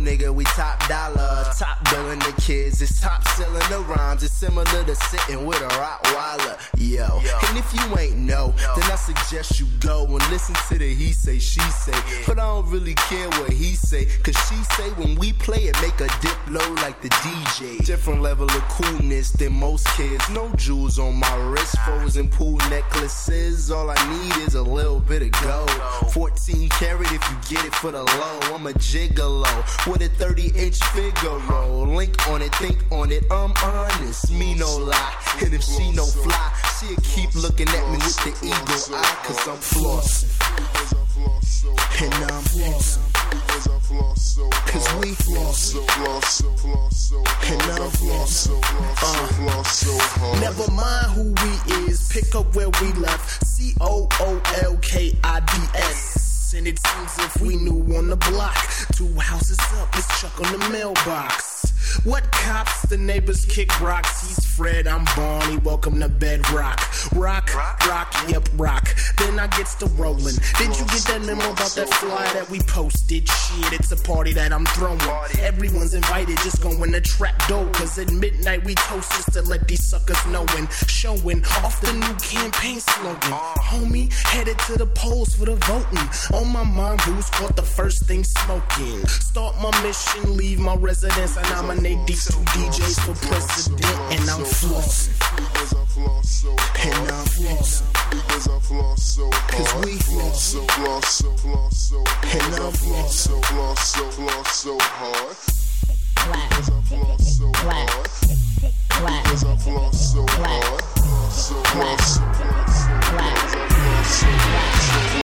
nigga, we top dollar. Top billing the kids, it's top selling the rhymes. It's similar to sitting with a Rottweiler. Yo, and if you ain't know, then I suggest you go and listen to the he say, she say. But I don't really care what he say, cause she say when we play it, make a dip low like the DJ. Different level of coolness than most kids. No jewels on my wrist, frozen pool necklaces. All I need is a little bit of gold. 14 karat if you get it for the low. I'm a gigolo with a 30-inch figure roll. Link on it, think on it, I'm honest. Me no lie, and if she no fly, she'll keep looking at me with the eagle eye. Cause I'm flossing, and I'm flossing, cause we flossing, and I'm flossing. Never mind who we is, pick up where we left. COOLKIDS. And it seems if we knew on the block, 2 houses up, it's Chuck on the mailbox. What cops? The neighbors kick rocks. He's Fred, I'm Barney. Welcome to Bedrock. Rock, yep, rock. Then I gets to rolling. Did you get that memo about that flyer that we posted? Shit, it's a party that I'm throwing. Everyone's invited, just go in the trap door. Cause at midnight we toast to let these suckers knowin'. Showing off the new campaign slogan. Homie, headed to the polls for the voting. On my mind, booze caught the first thing smoking. Start my mission, leave my residence. I nominate these 2 DJs for president. And I'm flossing, and I'm flossing, cause we flossing, and I'm flossing, clap, clap, clap, clap.